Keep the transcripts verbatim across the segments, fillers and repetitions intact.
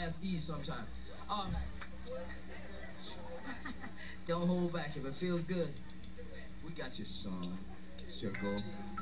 ask E sometime. Um, don't hold back if it feels good. We got your song, Circle.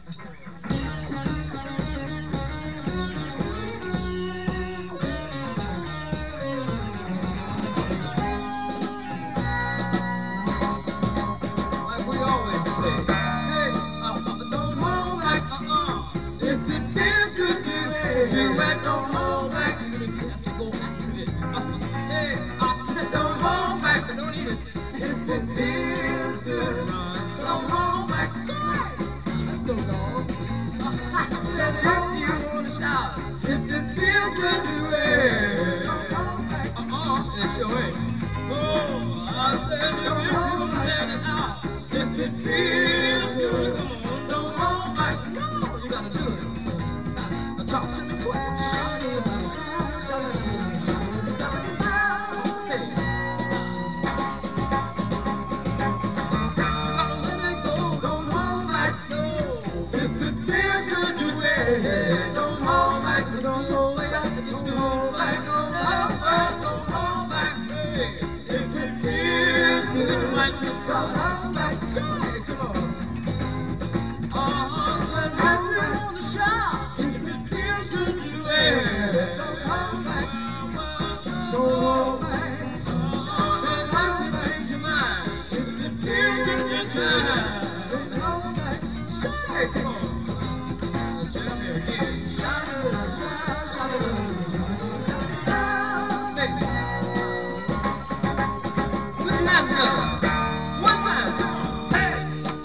Like we always say, hey, uh, uh, don't hold back, uh-uh. If it feels good, do it. Do it, don't hold back, even if you have to go after it. Uh, hey, I said don't hold back, but don't eat it. If it feels good, don't hold back, sorry. Let's go, dog. I said if you want to shout, if it feels good, do it. Don't hold back, uh-uh. It sure ain't. Oh, I said if you want to let it out, if it feels good, come on, don't hold back. No, you gotta do it. Now, talk to me quick. Shout it out, shout, shout it out, shout it out. Hey. You gotta let it go, don't hold back. No, if it feels good, do it. Don't hold back, don't hold back. If it's good, hold back, don't hold back, don't hold back. Hey, if it feels good, it might be something. Hold back, shout it, come on. Uh-huh, so if you want to shout, if it feels good, do it. Don't hold back, don't hold back. Uh-huh, then you can change your mind. If it feels good, this time, don't hold back. Shout it, come on. Tell me again. Shout it, shout, shout it, shout it. Hey, put your hands together. One time, come on. Hey.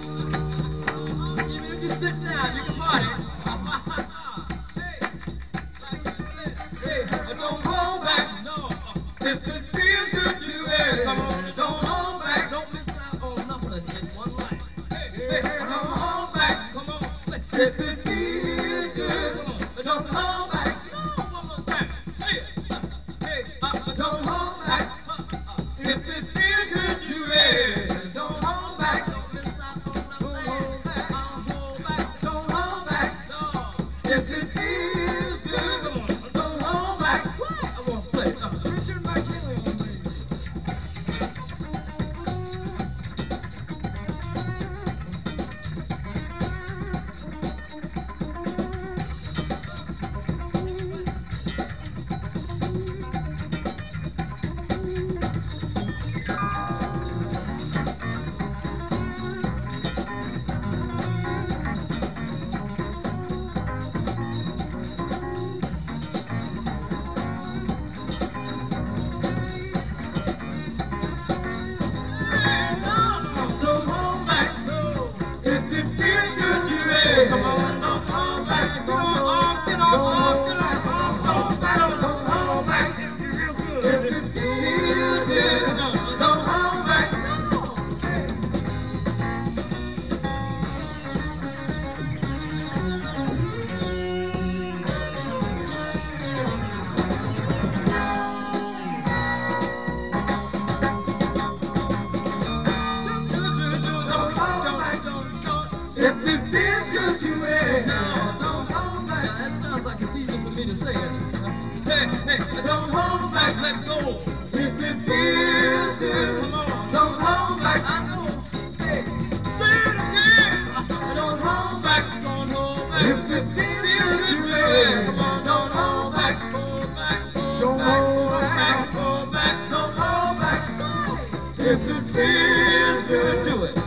Even if you sit down, you can party. Hey, like I said, hey, don't hold back. No, if it feels good, do it. Come on, don't hold back. Don't miss out on nothing in one life. Hey, hey, hey, don't hold back. Come on, say if it feels good. Come on, don't hold back. No, one more time, say it. Hey, uh, don't hold back. If it feels good, do it. Don't hold back. Don't miss out on nothing. Don't hold back. Don't hold back. Don't hold back. No. If it feels good, come on. Don't hold back. Play. I want to play. Uh, Richard McKinley on me. Don't hold back. No. If it feels good, do it. Come on, don't hold back. Don't hold back. Don't hold back. Don't hold back. If it feels good. If it feels good, don't hold back. If it feels good to it, no, don't hold back. Now, that sounds like it's easy for me to say it. Hey, hey, don't hold back, let go. If it feels good, come on, don't hold back. I know. Hey, say it again. Don't hold back, don't hold back. If it feels good to it, come on, don't hold back, hold back, don't hold back, hold back, don't hold back. If it feels good, do it.